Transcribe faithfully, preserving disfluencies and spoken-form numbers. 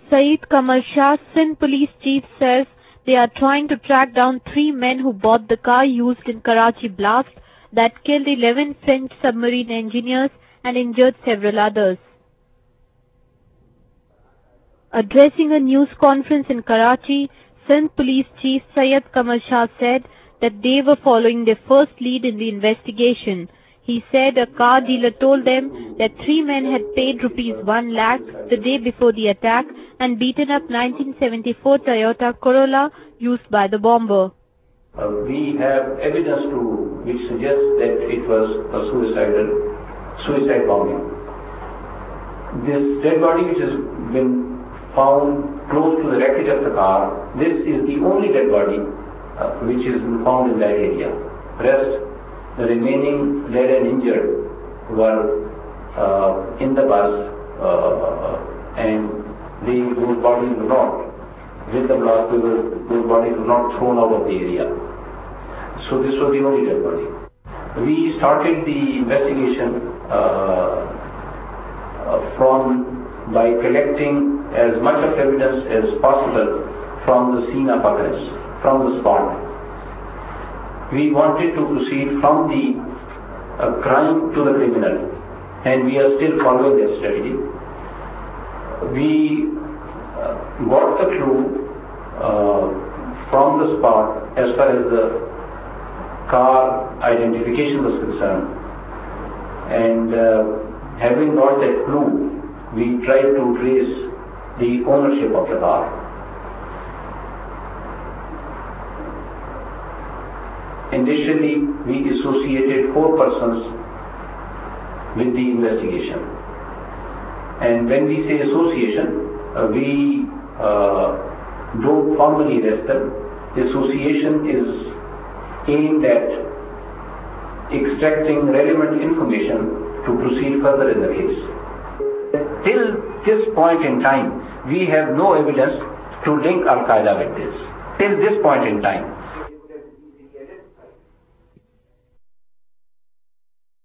Saeed Kamal Shah, Sindh Police Chief, says they are trying to track down three men who bought the car used in Karachi blast that killed eleven French submarine engineers and injured several others. Addressing a news conference in Karachi, Sindh Police Chief Saeed Kamal Shah said that they were following their first lead in the investigation. He said a car dealer told them that three men had paid rupees one lakh the day before the attack and beaten up nineteen seventy-four Toyota Corolla used by the bomber. Uh, we have evidence to which suggests that it was a suicidal suicide bombing. This dead body which has been found close to the wreckage of the car, this is the only dead body uh, which is found in that area. Rest, the remaining dead and injured were uh, in the bus uh, and they, those bodies were not, with the blast, those bodies were not thrown out of the area. So this was the only dead body. We started the investigation uh, uh, from by collecting as much of evidence as possible from the scene of occurrence, from the spot. We wanted to proceed from the uh, crime to the criminal, and we are still following that strategy. We uh, got the clue uh, from the spot as far as the car identification was concerned, and uh, having got that clue, we tried to trace the ownership of the car. Initially, we associated four persons with the investigation. And when we say association, uh, we uh, don't formally arrest them. Association is aimed at extracting relevant information to proceed further in the case. Till this point in time, we have no evidence to link Al-Qaeda with this. Till this point in time.